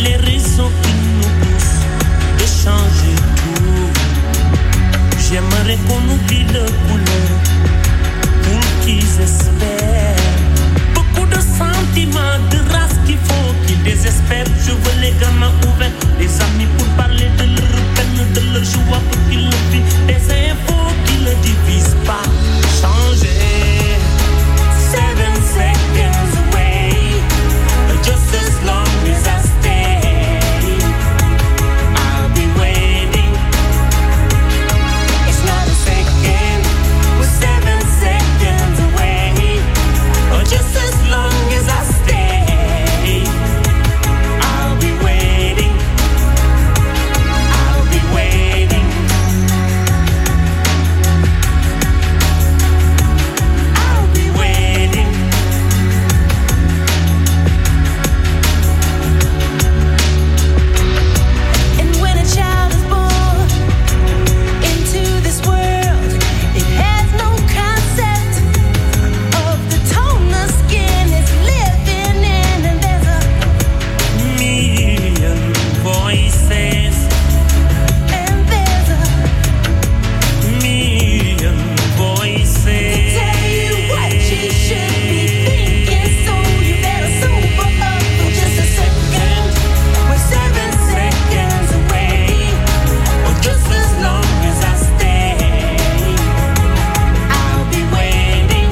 les raisons qui nous poussent de changer tout. J'aimerais qu'on oublie le couleur pour qu'ils espèrent. Beaucoup de sentiments, de race qu'il faut qu'ils désespèrent. Je veux les gamins ouverts, les amis pour parler de leur peine, de leur joie pour qu'ils le vivent. Des infos qui ne divisent pas. Changer. 7 seconds away, just as long as I stay, I'll be waiting. It's not a second, we're 7 seconds away, just as long as I stay, I'll be waiting. I'll be waiting. I'll be waiting. And when a child is born into this world, it has no concept of the tone the skin is living in, and there's a Million voices, and there's a million voices. tell you what you should be thinking, so you better sober up for just a second. We're 7 seconds away, Or just as long as I stay, I'll be waiting.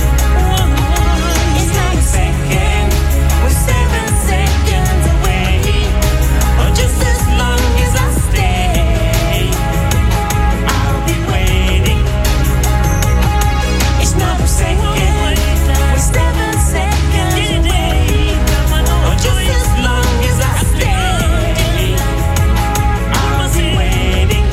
it's not a second, We're 7 seconds away, or just as long as I stay, I'll be waiting. it's not a second. We're 7 seconds away, Or just as long as I stay, I'll be waiting.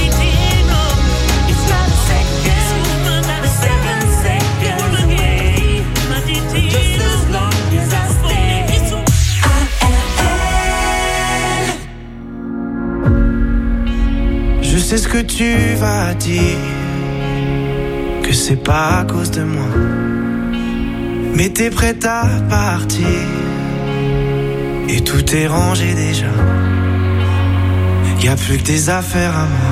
it's not a second. We're 7 seconds away, just as long as I stay. Je sais ce que tu vas dire, que c'est pas à cause de moi. Mais t'es prête à partir, et tout est rangé déjà. Y'a plus que tes affaires à moi.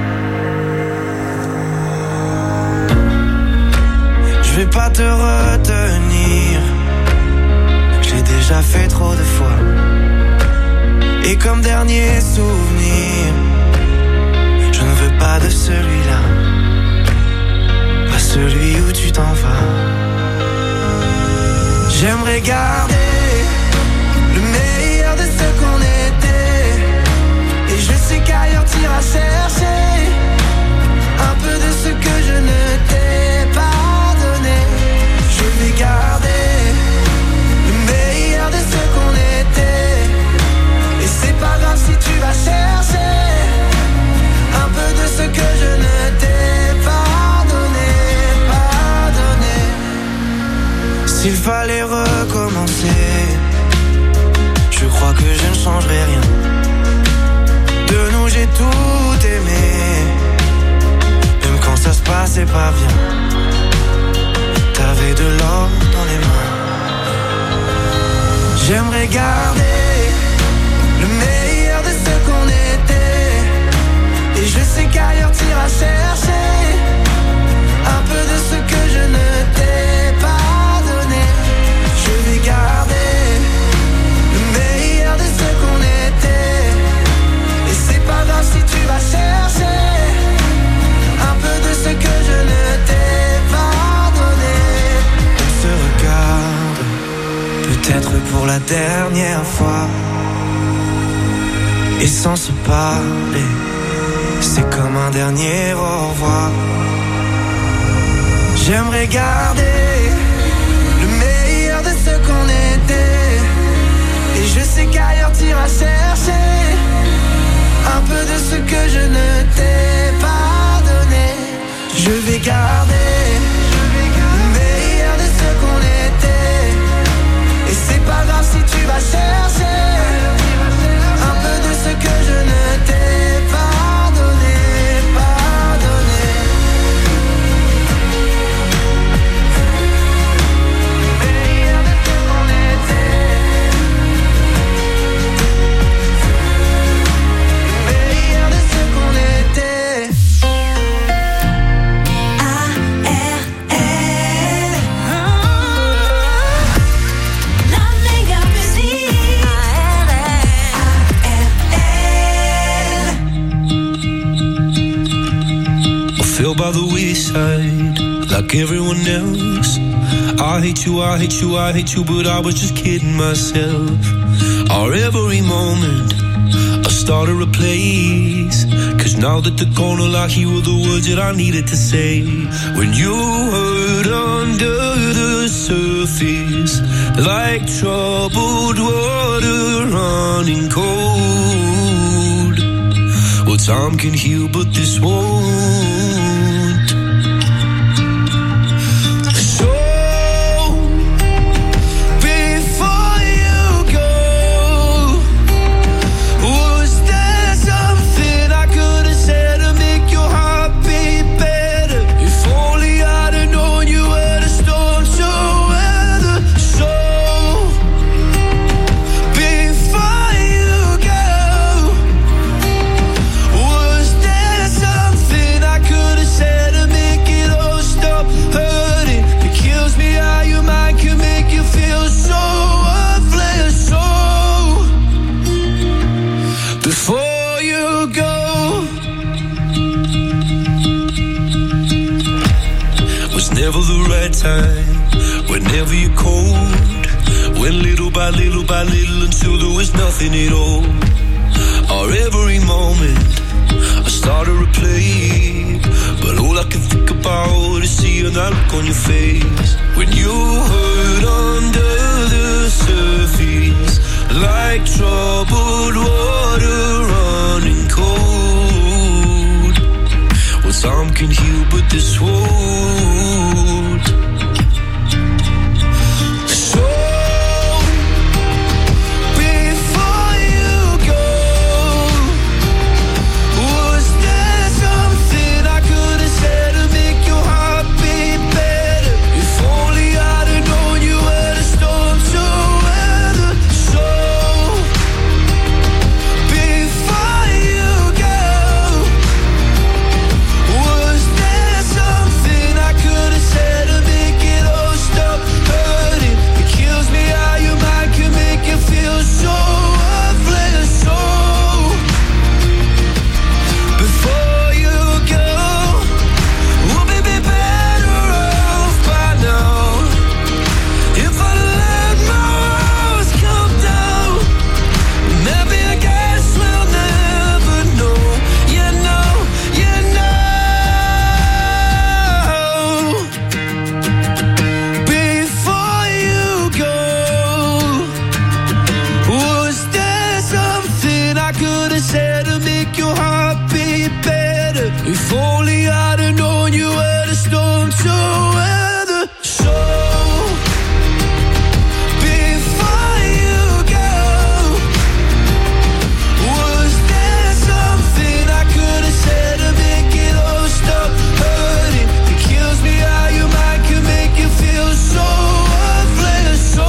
Je vais pas te retenir, j'ai déjà fait trop de fois. Et comme dernier souvenir, je ne veux pas de celui-là, pas celui où tu t'en vas. J'aimerais garder le meilleur de ce qu'on était, et je sais qu'ailleurs t'iras chercher un peu de ce que je ne t'ai pas donné. Je vais garder le meilleur de ce qu'on était, et c'est pas grave si tu vas chercher un peu de ce que je ne t'ai pas donné, pas donné. S'il fallait recommencer, je crois que je ne changerai rien. De nous j'ai tout aimé, même quand ça se passait pas bien. T'avais de l'or dans les mains. J'aimerais garder le meilleur de ce qu'on était, et je sais qu'ailleurs t'iras chercher un peu de ce que je ne t'ai pas donné. Je vais garder le meilleur de ce qu'on était, et c'est pas grave si tu vas chercher un peu de ce que je ne t'ai pas donné. On se regarde, peut-être pour la dernière fois, et sans se parler, c'est comme un dernier au revoir. J'aimerais garder le meilleur de ce qu'on était, et je sais qu'ailleurs t'iras chercher un peu de ce que je ne t'ai pas donné. Je vais garder le meilleur de ce qu'on était, et c'est pas grave si tu vas chercher un peu de ce que je ne t'ai pas donné, pas donné. by the wayside, like everyone else. I hate you, I hate you, I hate you, but I was just kidding myself. Our every moment I started a place, 'cause now that they're gone, all I hear were the words that I needed to say. When you hurt under the surface, like troubled water running cold. Well, time can heal, but this won't. So before you go, was there something I could have said to make your heart beat better? If only I'd have known you were the storm to weather. So before you go, was there something I could have said to make it all stop hurting? It kills me how your mind can make you feel so worthless. So before you go, was never the right time, whenever you're cold, went little by little by little until there was nothing at all. Our every moment I started to play, but all I can think about is seeing that look on your face. When you hurt under the surface, like troubled water running cold. Well, time can heal, but this won't. So before you go, was there something I could have said to make your heart beat better? If only I'd have known you were the storm to weather. So before you go, was there something I could have said to make it all stop hurting? It kills me how your mind can make you feel so worthless. So before you go, we'll be better off by now. If I let my walls come down, maybe I guess we'll never know. You know, you know. Before you go, was there something I could have said to make your heart beat better? If only I'd have known you were the storm to weather. So before you go, was there something I could have said to make it all stop hurting? It kills me how your mind can make you feel so worthless. So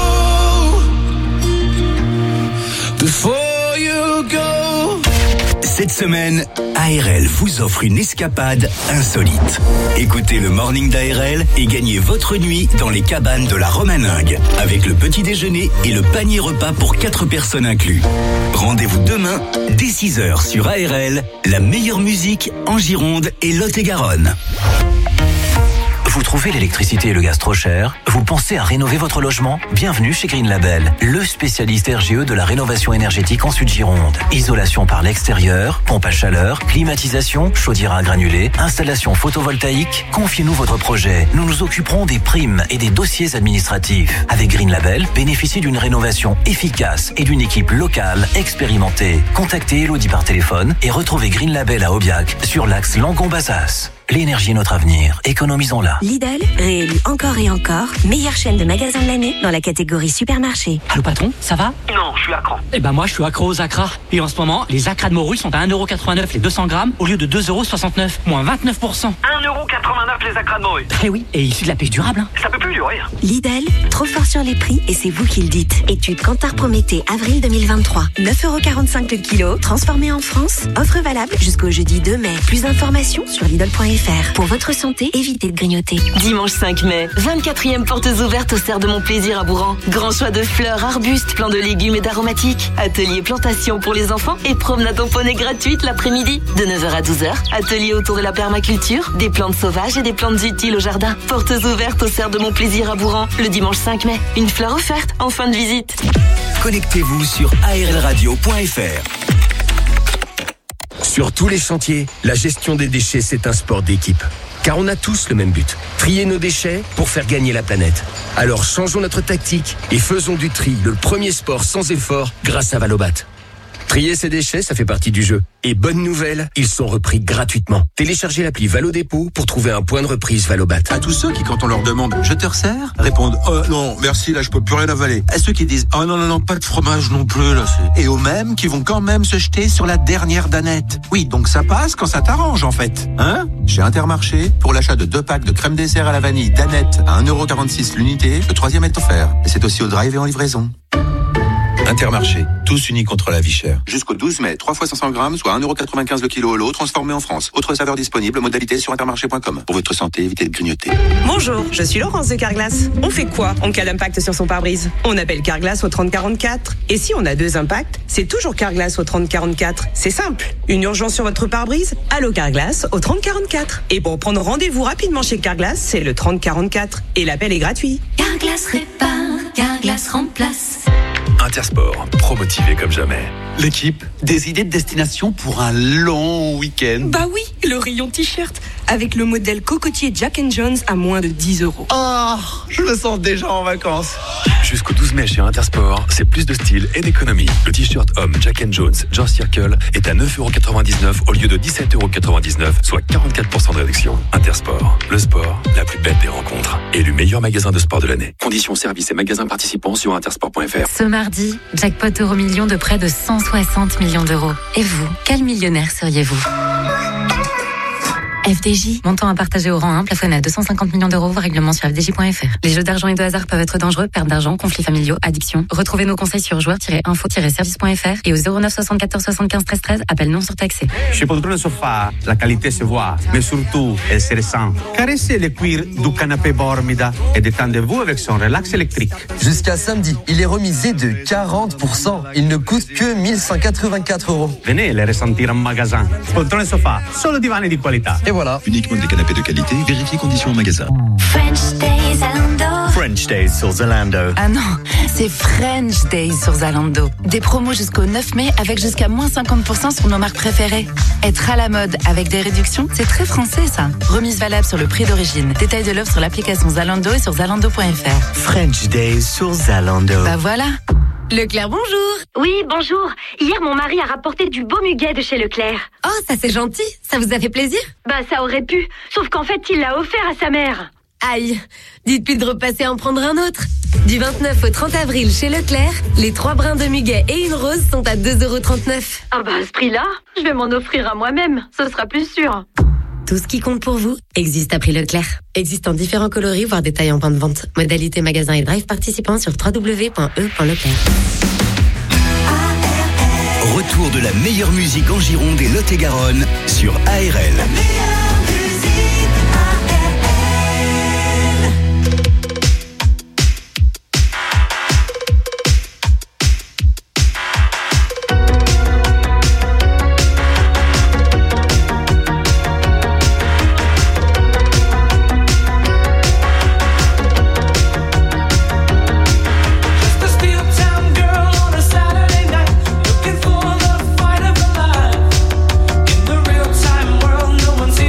before you go. Cette semaine, ARL vous offre une escapade insolite. Écoutez le Morning d'ARL et gagnez votre nuit dans les cabanes de la Romaningue, avec le petit déjeuner et le panier repas pour 4 personnes inclus. Rendez-vous demain, dès 6h sur ARL, la meilleure musique en Gironde et Lot-et-Garonne. Vous trouvez l'électricité et le gaz trop cher? Vous pensez à rénover votre logement? Bienvenue chez Green Label, le spécialiste RGE de la rénovation énergétique en Sud-Gironde. Isolation par l'extérieur, pompe à chaleur, climatisation, chaudière à granulés, installation photovoltaïque. Confiez-nous votre projet. Nous nous occuperons des primes et des dossiers administratifs. Avec Green Label, bénéficiez d'une rénovation efficace et d'une équipe locale expérimentée. Contactez Elodie par téléphone et retrouvez Green Label à Aubiac sur l'axe Langon-Bazas. L'énergie est notre avenir, économisons-la. Lidl, réélu encore et encore, meilleure chaîne de magasins de l'année dans la catégorie supermarché. Allô patron, ça va? Non, je suis accro. Eh ben moi je suis accro aux acras. Et en ce moment, les acras de morue sont à 1,89€ les 200 grammes au lieu de 2,69€, moins 29%. 1,89€ les acras de morue. Eh oui, et issu de la pêche durable. Hein. Ça peut plus durer. Lidl, trop fort sur les prix et c'est vous qui le dites. Étude Kantar Prométhée, avril 2023. 9,45€ le kilo, transformé en France. Offre valable jusqu'au jeudi 2 mai. Plus d'informations sur Lidl.fr. Pour votre santé, évitez de grignoter. Dimanche 5 mai, 24e portes ouvertes au Cerf de Mon Plaisir à Bourran. Grand choix de fleurs, arbustes, plants de légumes et d'aromatiques. Atelier plantation pour les enfants et promenade en poney gratuite l'après-midi. De 9h à 12h, atelier autour de la permaculture, des plantes sauvages et des plantes utiles au jardin. Portes ouvertes au cerf de Mon Plaisir à Bourran, le dimanche 5 mai. Une fleur offerte en fin de visite. Connectez-vous sur arlradio.fr. Sur tous les chantiers, la gestion des déchets, c'est un sport d'équipe. Car on a tous le même but, trier nos déchets pour faire gagner la planète. Alors changeons notre tactique et faisons du tri le premier sport sans effort grâce à Valobat. Trier ses déchets, ça fait partie du jeu. Et bonne nouvelle, ils sont repris gratuitement. Téléchargez l'appli Valodépôt pour trouver un point de reprise Valobat. À tous ceux qui, quand on leur demande « Je te resserre ?» répondent « Non, merci, là je peux plus rien avaler ». À ceux qui disent « Oh non, pas de fromage non plus, là c'est... » Et aux mêmes qui vont quand même se jeter sur la dernière danette. Oui, donc ça passe quand ça t'arrange en fait. Hein ? Chez Intermarché, pour l'achat de 2 packs de crème dessert à la vanille danette à 1,46€ l'unité, le 3e est offert. Et c'est aussi au drive et en livraison. Intermarché, tous unis contre la vie chère. Jusqu'au 12 mai, 3 fois 500 grammes, soit 1,95€ le kilo au lot, transformé en France. Autre saveur disponible, modalité sur intermarché.com. Pour votre santé, évitez de grignoter. Bonjour, je suis Laurence de Carglass. On fait quoi en cas d'impact sur son pare-brise ? On appelle Carglass au 3044. Et si on a 2 impacts, c'est toujours Carglass au 3044. C'est simple. Une urgence sur votre pare-brise ? Allô Carglass au 3044. Et pour prendre rendez-vous rapidement chez Carglass, c'est le 3044. Et l'appel est gratuit. Carglass répare, Carglass remplace. Intersport, pro-motivé comme jamais. L'équipe, des idées de destination pour un long week-end. Bah oui, le rayon t-shirt, avec le modèle cocotier Jack & Jones à moins de 10€. Oh, je me sens déjà en vacances. Jusqu'au 12 mai chez Intersport, c'est plus de style et d'économie. Le t-shirt homme Jack & Jones Joe Circle est à 9,99€ au lieu de 17,99€, soit 44% de réduction. Intersport, le sport, la plus belle des rencontres. Élu meilleur magasin de sport de l'année. Conditions, services et magasins participants sur intersport.fr. Ce mardi, jackpot Euromillions de près de 160 millions d'euros. Et vous, quel millionnaire seriez-vous ? FDJ, montant à partager au rang 1, plafonné à 250 millions d'euros, règlement sur fdj.fr. Les jeux d'argent et de hasard peuvent être dangereux, perte d'argent, conflits familiaux, addiction. Retrouvez nos conseils sur joueurs-info-service.fr et au 09 74 75 13 13, appel non surtaxé. Chez Poltrone Sofa, la qualité se voit, mais surtout, elle se ressent. Caressez le cuir du canapé Bormida et détendez-vous avec son relax électrique. Jusqu'à samedi, il est remisé de 40%. Il ne coûte que 1184€. Venez les ressentir en magasin. Poltrone Sofa, solo divani di qualità. Et voilà. Uniquement des canapés de qualité, vérifiez conditions en magasin. French Days Zalando. French Days sur Zalando. Ah non, c'est French Days sur Zalando. Des promos jusqu'au 9 mai avec jusqu'à moins 50% sur nos marques préférées. Être à la mode avec des réductions, c'est très français ça. Remise valable sur le prix d'origine. Détail de l'offre sur l'application Zalando et sur zalando.fr. French Days sur Zalando. Bah voilà. Leclerc, bonjour. Oui, bonjour. Hier, mon mari a rapporté du beau muguet de chez Leclerc. Oh, ça c'est gentil. Ça vous a fait plaisir ? Bah, ça aurait pu. Sauf qu'en fait, il l'a offert à sa mère. Aïe. Dites-lui de repasser en prendre un autre. Du 29 au 30 avril chez Leclerc, les 3 brins de muguet et une rose sont à 2,39€. Ah bah, à ce prix-là, je vais m'en offrir à moi-même. Ce sera plus sûr. Tout ce qui compte pour vous existe à prix Leclerc. Existe en différents coloris, voire détails en point de vente. Modalité magasin et drive participants sur www.e.leclerc. Retour de la meilleure musique en Gironde et Lot-et-Garonne sur ARL. Time world, no one sees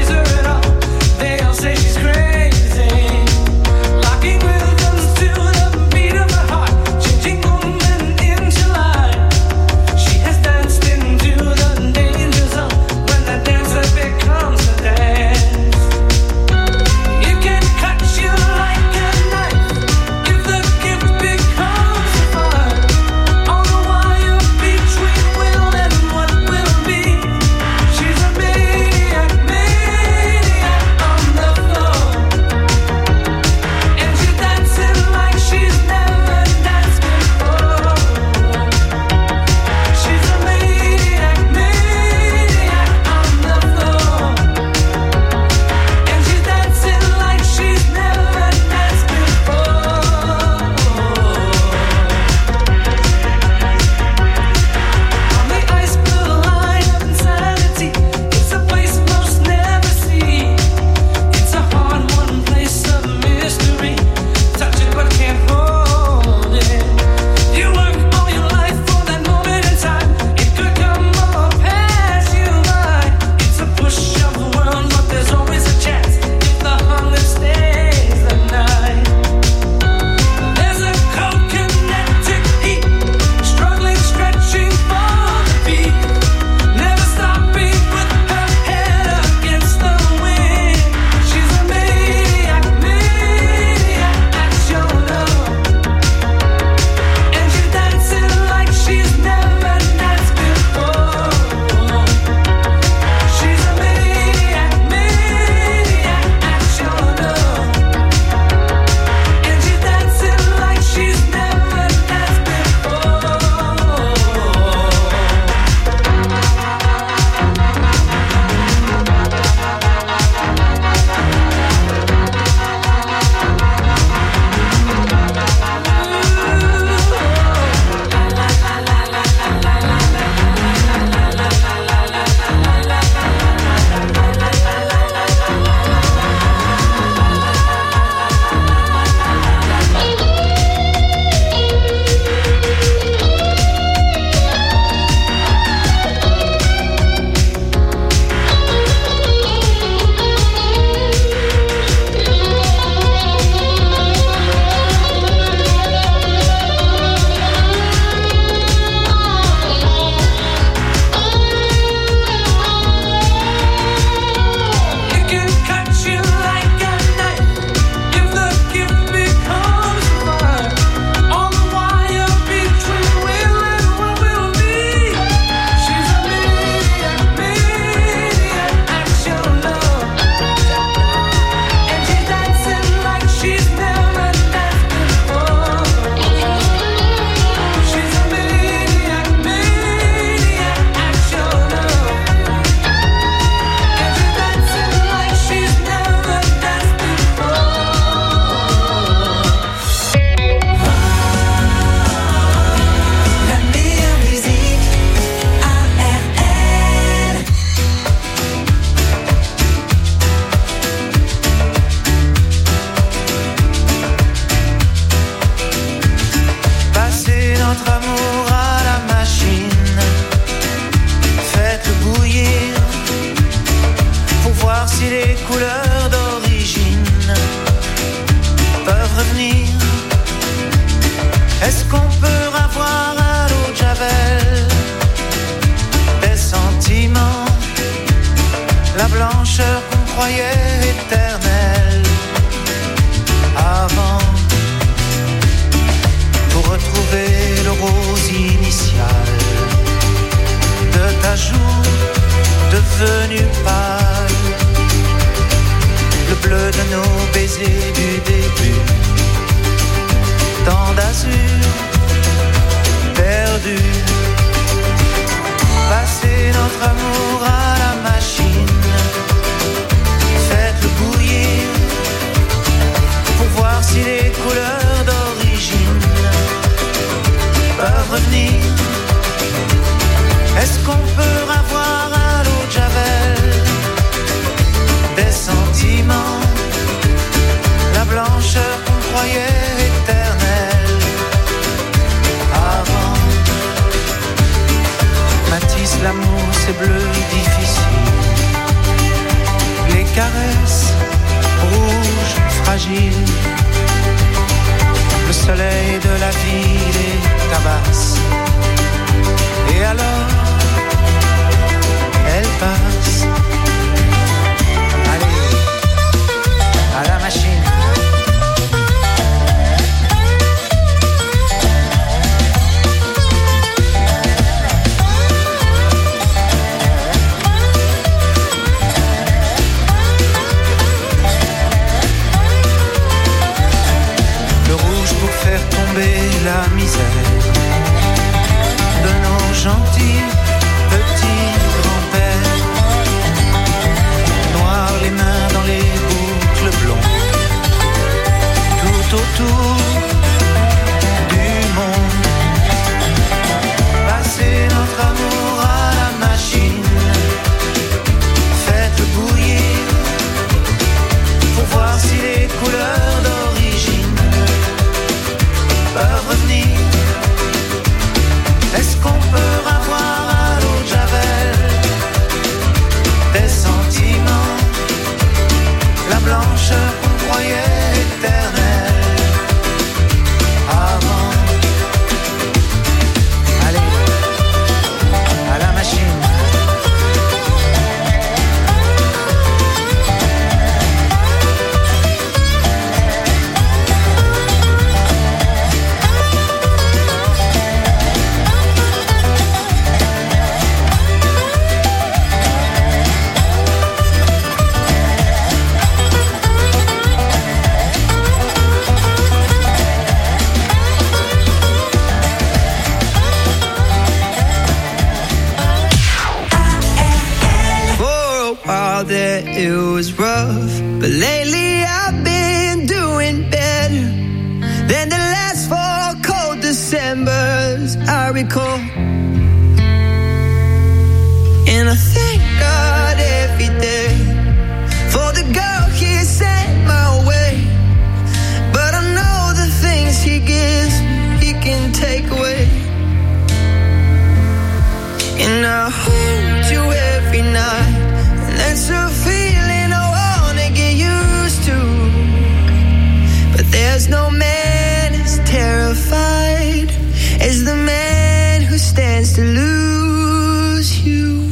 Est-ce qu'on peut avoir à l'eau de Javel des sentiments, la blancheur qu'on croyait éternelle avant, pour retrouver le rose initial de ta joue devenue pâle, le bleu de nos baisers du début, tant d'azur perdu, passer notre amour à la machine, faites-le bouillir pour voir si les couleurs d'origine peuvent revenir. Est-ce qu'on peut avoir à l'eau de Javel des sentiments, la blancheur qu'on croyait éternelle avant? Matisse, l'amour c'est bleu difficile, les caresses rouges fragiles, le soleil de la vie les tabasse, et alors elle passe. Allez, à la machine. Le rouge pour faire tomber la misère de nos gentils petits grands-pères, noir les mains dans les boucles blondes, tout autour du monde, passer notre amour à la machine, faites-le bouillir pour voir si les couleurs d'origine peuvent revenir. Est-ce qu'on peut avoir à l'eau de Javel des sentiments, la blancheur qu'on croyait éternelle avant? Allez, à la machine. That it was rough, but lately I've been doing better than the last 4 cold Decembers I recall. And I thank God every day for the girl He sent my way, but I know the things He gives He can take away. And I hold you every night, that's a feeling I wanna get used to. But there's no man as terrified as the man who stands to lose you.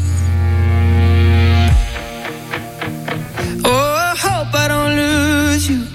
Oh, I hope I don't lose you.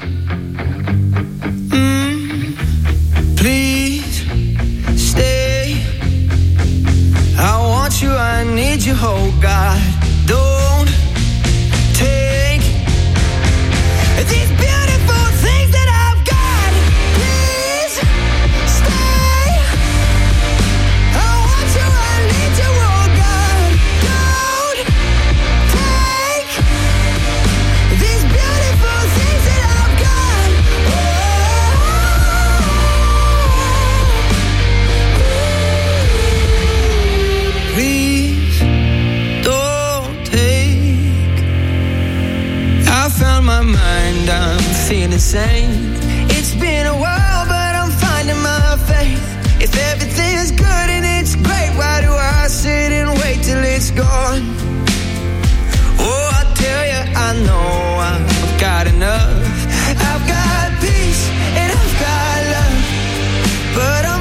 Please stay. I want you, I need you, oh God. Don't take these beautiful things that I've got. Please stay. I want you, I need you, oh God. Don't take these beautiful things that I've got. Please don't take. I found my mind, I'm feeling sane. It's been a while, but I'm finding my faith. If everything's good and it's great, why do I sit and wait till it's gone? Oh, I tell you, I know I've got enough. I've got peace and I've got love, but I'm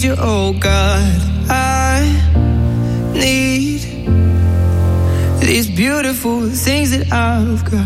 need you, oh God. I need these beautiful things that I've got.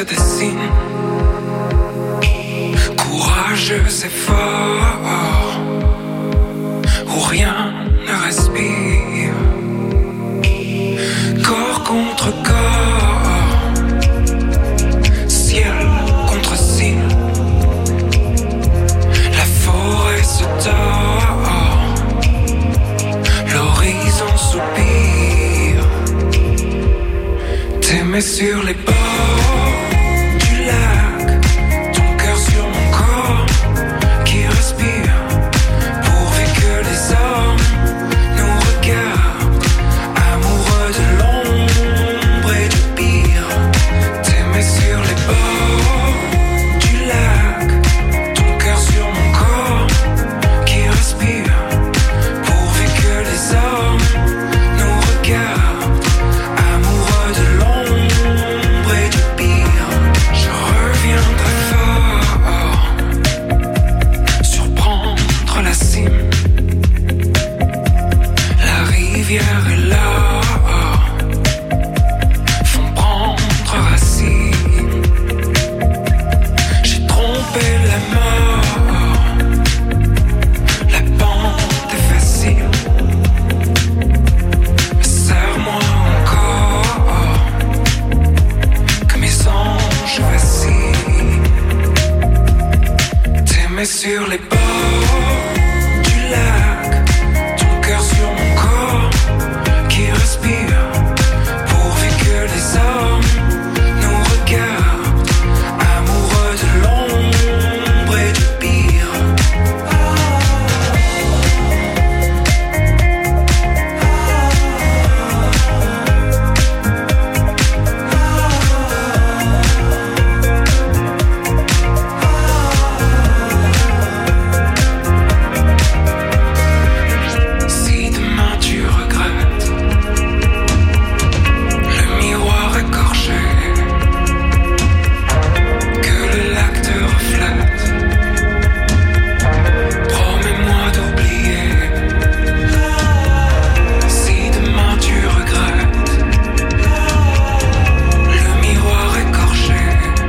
se dessine. Courageux et fort, où rien ne respire. Corps contre corps, ciel contre ciel. La forêt se tord, l'horizon soupire. T'aimer sur les bords du lac, ton cœur sur mon corps qui respire. Pourvu que les hommes nous regardent, amoureux de l'ombre et du pire. T'aimer sur les bords du lac, ton cœur sur mon corps qui respire. Pourvu que les hommes nous regardent, amoureux de l'ombre et du pire. Je reviendrai fort, surprendre la cime. La rivière est là, font prendre racine. J'ai trompé la mort, la pente est facile. Mais serre-moi encore, que mes anges vacillent. T'aimer sur les bords du lac, ton cœur sur mon corps qui respire. Pourvu que les hommes nous regardent, amoureux de l'ombre et du pire. Si demain tu regrettes le miroir écorché, que le lac te reflète, promets-moi d'oublier. Si demain tu regrettes le miroir écorché,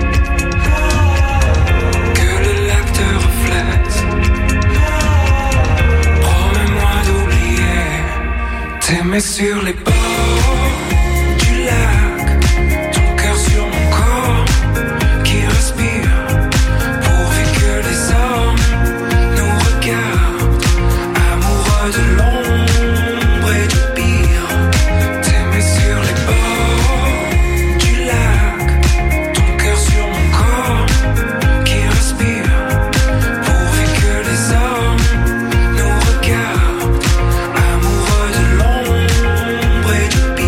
que le lac te reflète, promets-moi d'oublier. T'aimer sur les bords du lac, ton cœur sur mon corps qui respire. Pourvu que les hommes nous regardent, amoureux de l'ombre et du pire. T'aimer sur les bords du lac, ton cœur sur mon corps qui respire. Pourvu que les hommes nous regardent, amoureux de l'ombre et du pire.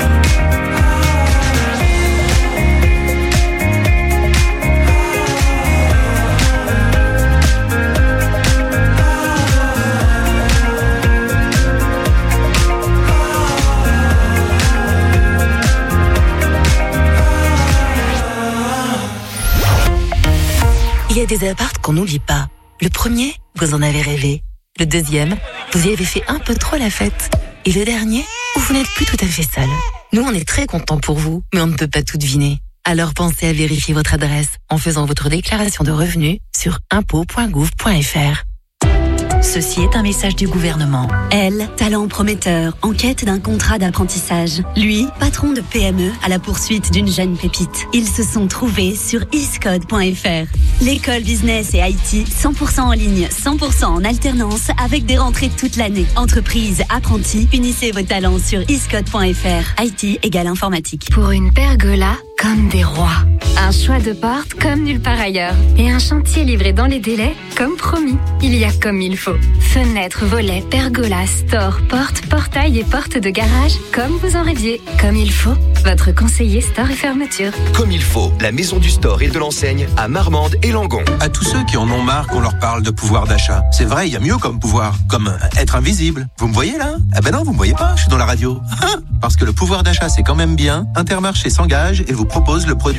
Il y a des apparts qu'on n'oublie pas. Le premier, vous en avez rêvé. Le deuxième, vous y avez fait un peu trop la fête. Et le dernier, où vous n'êtes plus tout à fait seul. Nous, on est très contents pour vous, mais on ne peut pas tout deviner. Alors pensez à vérifier votre adresse en faisant votre déclaration de revenus sur impôts.gouv.fr. Ceci est un message du gouvernement. Elle, talent prometteur, en quête d'un contrat d'apprentissage. Lui, patron de PME à la poursuite d'une jeune pépite. Ils se sont trouvés sur iscode.fr. L'école business et IT 100% en ligne, 100% en alternance avec des rentrées toute l'année. Entreprise, apprentis, unissez vos talents sur iscode.fr. IT égale informatique. Pour une pergola comme des rois. Un choix de porte comme nulle part ailleurs. Et un chantier livré dans les délais comme promis. Il y a comme il faut. Fenêtres, volets, pergolas, stores, portes, portails et portes de garage comme vous en rêviez. Comme il faut. Votre conseiller store et fermeture. Comme il faut, la maison du store et de l'enseigne à Marmande et Langon. À tous ceux qui en ont marre qu'on leur parle de pouvoir d'achat. C'est vrai, il y a mieux comme pouvoir. Comme être invisible. Vous me voyez là? Ah ben non, vous me voyez pas, je suis dans la radio. Parce que le pouvoir d'achat c'est quand même bien. Intermarché s'engage et vous propose le produit le moins cher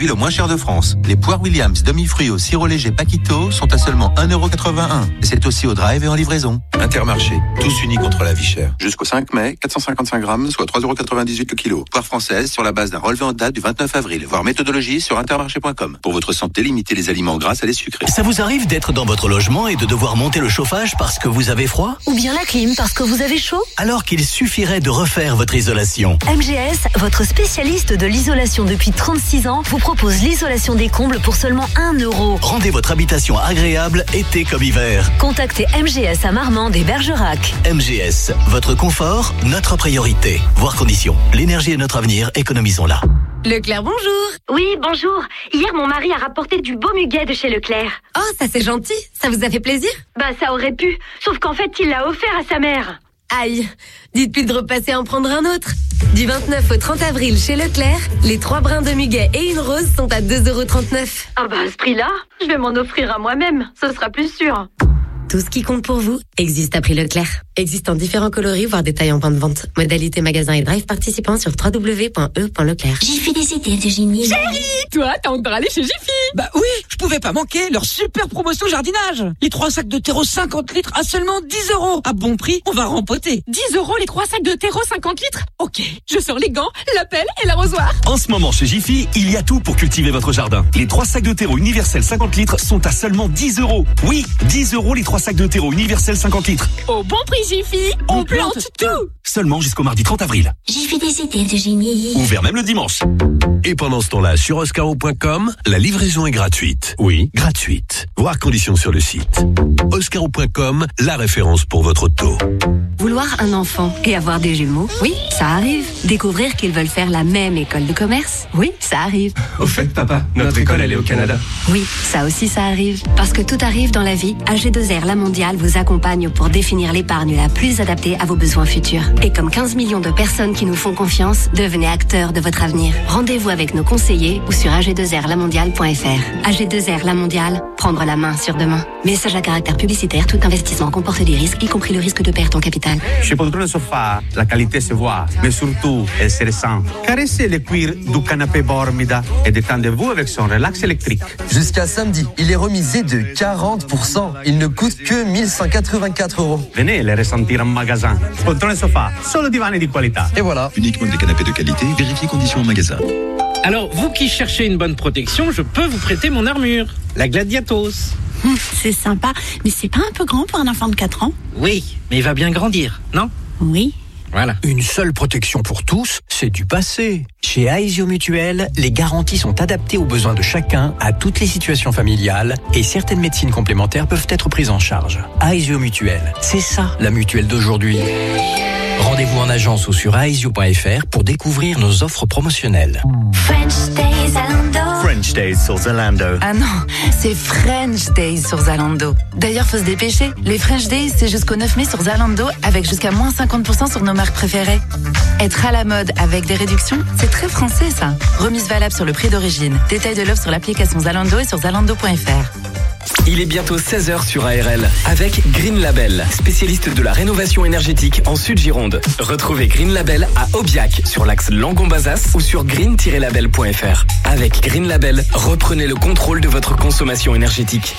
chères de France. Les poires Williams demi-fruits au sirop léger Paquito sont à seulement 1,81 €. Et c'est aussi au drive et en livraison. Intermarché, tous unis contre la vie chère. Jusqu'au 5 mai, 455 grammes, soit 3,98 € le kilo. Poire française sur la base d'un relevé en date du 29 avril. Voir méthodologie sur intermarché.com. Pour votre santé, limitez les aliments gras à les sucrés. Ça vous arrive d'être dans votre logement et de devoir monter le chauffage parce que vous avez froid? Ou bien la clim parce que vous avez chaud? Alors qu'il suffirait de refaire votre isolation. MGS, votre spécialiste de l'isolation depuis 36 ans, vous propose l'isolation des combles pour seulement 1 €. Rendez votre habitation agréable été comme hiver. Contactez MGS à Marmande et Bergerac. MGS, votre confort, notre priorité. Voir conditions. L'énergie est notre avenir, économisons-la. Leclerc, bonjour. Oui, bonjour. Hier, mon mari a rapporté du beau muguet de chez Leclerc. Oh, ça c'est gentil. Ça vous a fait plaisir? Bah, ça aurait pu. Sauf qu'en fait, il l'a offert à sa mère. Aïe, dites-lui de repasser en prendre un autre. Du 29 au 30 avril chez Leclerc, les 3 brins de muguet et une rose sont à 2,39 €. Ah bah, à ce prix-là, je vais m'en offrir à moi-même. Ce sera plus sûr. Tout ce qui compte pour vous existe à prix Leclerc. Existe en différents coloris, voire détails en point de vente. Modalité magasin et drive participants sur www.e.leclerc. Jiffy des idées de génie. Chérie, toi, t'as encore allé chez Jiffy? Bah oui, je pouvais pas manquer leur super promotion jardinage. Les 3 sacs de terreau 50 litres à seulement 10 €. À bon prix, on va rempoter. 10 € les 3 sacs de terreau 50 litres? Ok, je sors les gants, la pelle et l'arrosoir. En ce moment chez Jiffy, il y a tout pour cultiver votre jardin. Les 3 sacs de terreau universel 50 litres sont à seulement 10 €. Oui, 10 € les 3 sacs de terreau universel 50 litres. Au bon prix Jiffy, on plante tout. Seulement jusqu'au mardi 30 avril. Jiffy des idées de génie. Ouvert même le dimanche. Et pendant ce temps-là, sur oscaro.com, la livraison est gratuite. Oui, gratuite. Voir conditions sur le site. Oscaro.com, la référence pour votre auto. Vouloir un enfant et avoir des jumeaux? Oui, ça arrive. Découvrir qu'ils veulent faire la même école de commerce? Oui, ça arrive. Au fait, papa, notre école, elle est au Canada. Oui, ça aussi, ça arrive. Parce que tout arrive dans la vie, AG2R La Mondiale vous accompagne pour définir l'épargne la plus adaptée à vos besoins futurs. Et comme 15 millions de personnes qui nous font confiance, devenez acteurs de votre avenir. Rendez-vous avec nos conseillers ou sur ag2rlamondiale.fr. AG2R La Mondiale, prendre la main sur demain. Message à caractère publicitaire, tout investissement comporte des risques, y compris le risque de perte en capital. Chez Poltrone Sofa, la qualité se voit, mais surtout, elle se ressent. Caressez le cuir du canapé Bormida et détendez-vous avec son relax électrique. Jusqu'à samedi, il est remisé de 40%. Il ne coûte que 1184 €. Venez les ressentir en magasin. Poltrone Sofa, solo divani di qualità. Et voilà. Uniquement des canapés de qualité, vérifiez conditions en magasin. Alors, vous qui cherchez une bonne protection, je peux vous prêter mon armure, la Gladiatos. C'est sympa, mais c'est pas un peu grand pour un enfant de 4 ans? Oui, mais il va bien grandir, non? Oui. Voilà. Une seule protection pour tous, c'est du passé. Chez Aesio Mutuel, les garanties sont adaptées aux besoins de chacun, à toutes les situations familiales, et certaines médecines complémentaires peuvent être prises en charge. Aesio Mutuel, c'est ça la mutuelle d'aujourd'hui. Rendez-vous en agence ou sur aesio.fr pour découvrir nos offres promotionnelles. French Days Zalando. French Days sur Zalando. Ah non, c'est French Days sur Zalando. D'ailleurs, faut se dépêcher. Les French Days, c'est jusqu'au 9 mai sur Zalando avec jusqu'à moins 50% sur nos marques préférées. Être à la mode avec des réductions, c'est très français ça. Remise valable sur le prix d'origine. Détail de l'offre sur l'application Zalando et sur zalando.fr. Il est bientôt 16h sur ARL avec Green Label, spécialiste de la rénovation énergétique en Sud-Gironde. Retrouvez Green Label à Aubiac sur l'axe Langon-Bazas ou sur green-label.fr. Avec Green Label, reprenez le contrôle de votre consommation énergétique.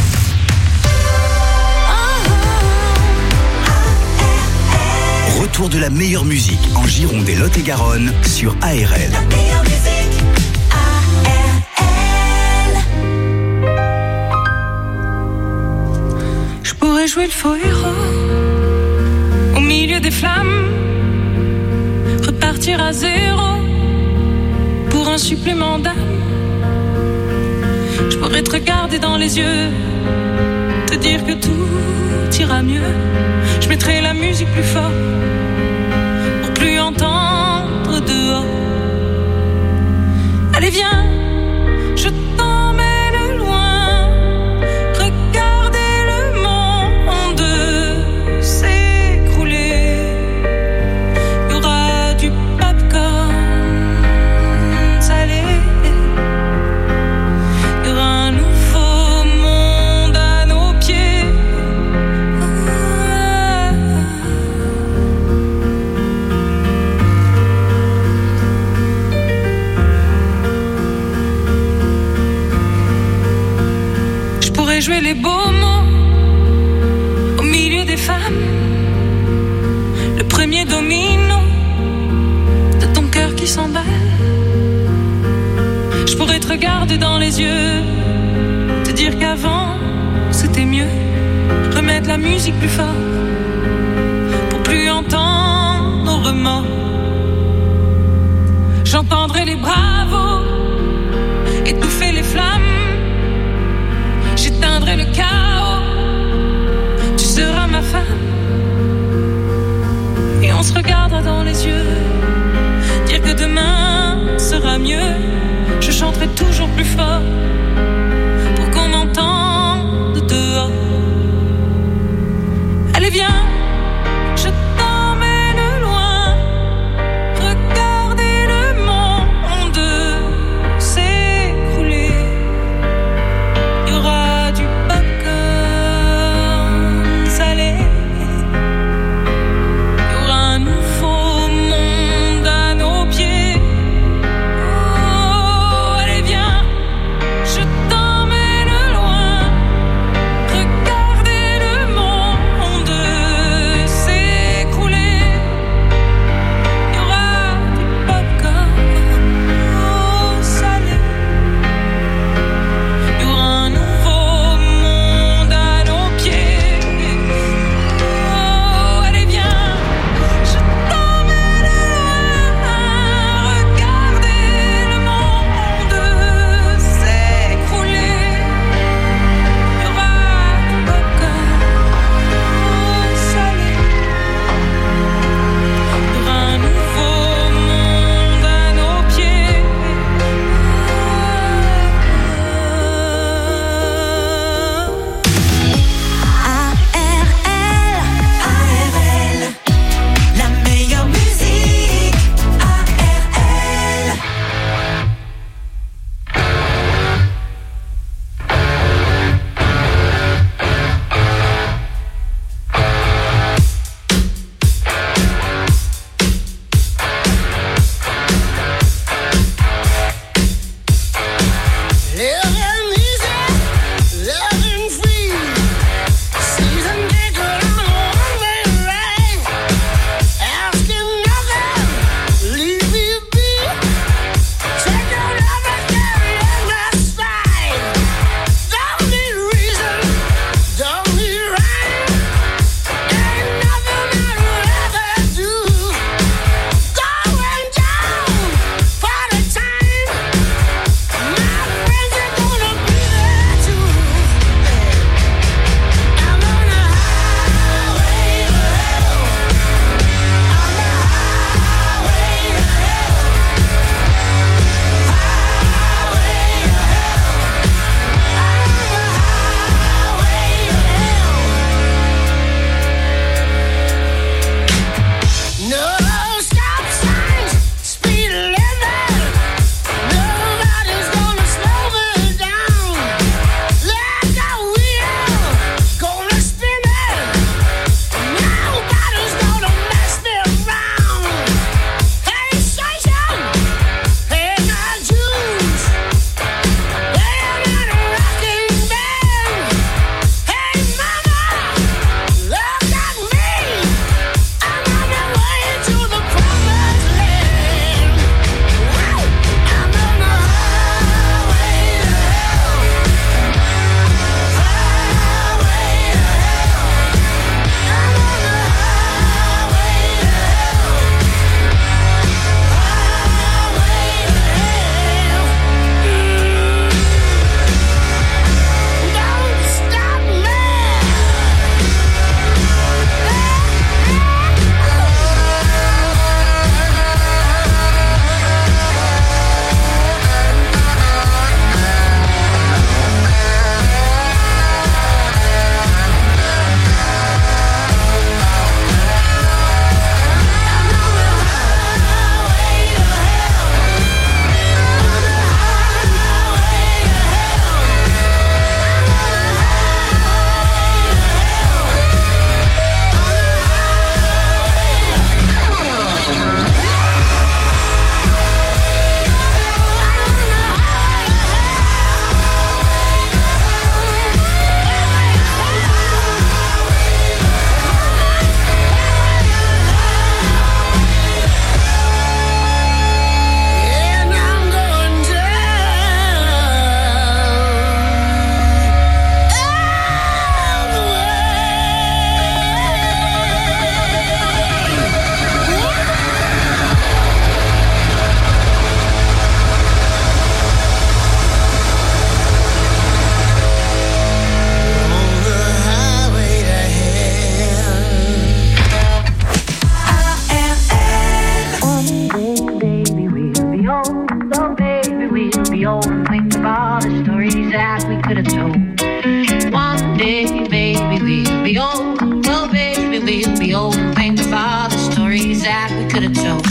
Retour de la meilleure musique en Gironde et Lot-et-Garonne sur ARL. Je pourrais jouer le faux héros au milieu des flammes, repartir à zéro pour un supplément d'âme. Je pourrais te regarder dans les yeux, te dire que tout ira mieux. Je mettrai la musique plus fort pour plus entendre dehors. Allez viens, je t'emmène loin, regarder le monde s'écrouler. Il y aura du popcorn salé, il y aura un nouveau monde à nos pieds. pourrais jouer les beaux mots au milieu des femmes, le premier domino de ton cœur qui s'emballe. Je pourrais te regarder dans les yeux, te dire qu'avant c'était mieux, remettre la musique plus fort pour plus entendre nos remords. J'entendrai les bravos étouffer les flammes, j'éteindrai le chaos, tu seras ma femme. Et on se regardera dans les yeux, dire que demain sera mieux. Je chanterai toujours plus fort pour qu'on m'entende dehors. Allez viens, je t'emmène loin, regardez le monde s'écrouler. Il y aura du popcorn salé, il y aura un nouveau monde à nos pieds. Oh, allez viens, be old and think of all the stories that we could have told. One day, baby, we'll be old. Oh, baby, we'll be old and think of all the stories that we could have told.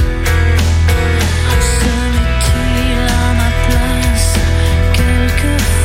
Quelquefois